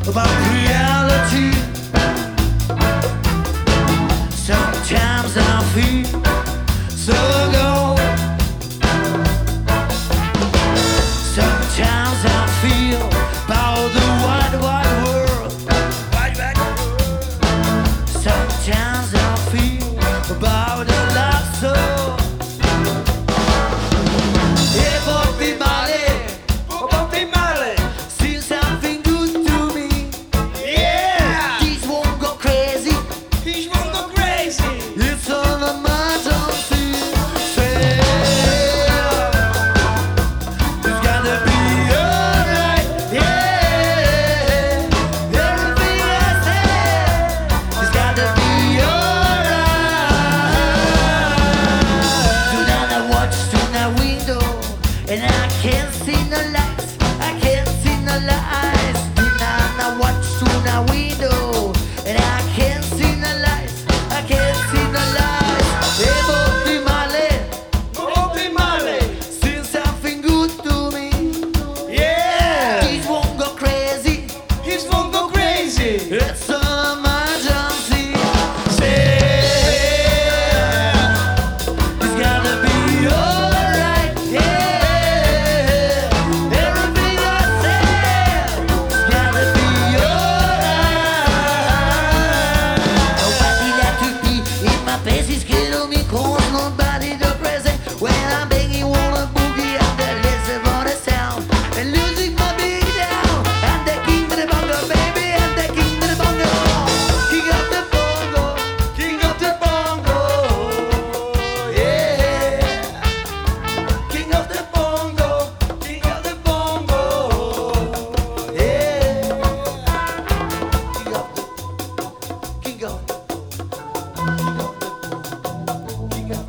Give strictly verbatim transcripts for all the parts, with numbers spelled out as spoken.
about reality. Sometimes I feel so low. Sometimes I feel about the wide, wide world. Wide, wide world. Sometimes I feel about the love soul. Hey, Bobby Marley, oh Bobby Marley, see something good to me. Yeah, these won't go crazy. These won't go crazy. It's on the mountain sea. Say, it's gotta be alright. Yeah, everything I say, it's gotta be alright. Tonight I watch through my window and I can't see no lights. I can't see no lights. Tonight I watch through my window and I can't see no lights. I can't see no lights. Hey, Bobby Marley, Bobby Marley, see something good to me. Yeah, these won't go crazy. These won't go crazy. It's an emergency. Say, it's gotta be alright. Yeah, everything I said, it's gotta be alright. Nobody left to be in my place is killing me, cause nobody the present. When I'm begging, wanna boogie up the listen for the sound and losing my big down. I'm the king of the bongo, baby. I'm the king of the bongo. King of the bongo, king of the bongo. Yeah, king of the bongo, king of the bongo. Yeah, king of the, king of the, king of the.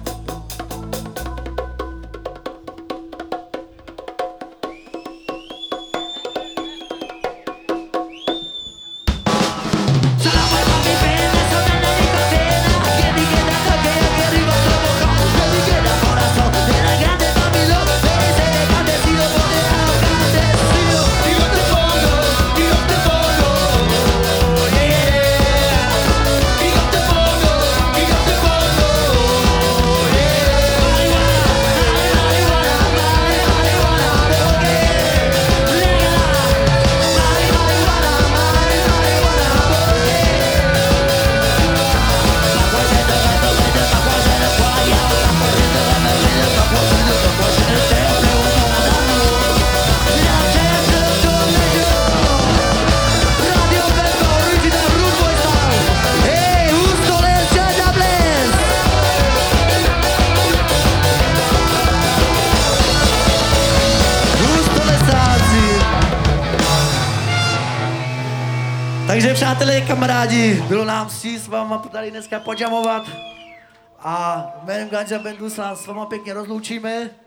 Takže přátelé, kamarádi, bylo nám ctí s váma tady dneska podžamovat a jménem Ganja Bandu se s váma pěkně rozloučíme.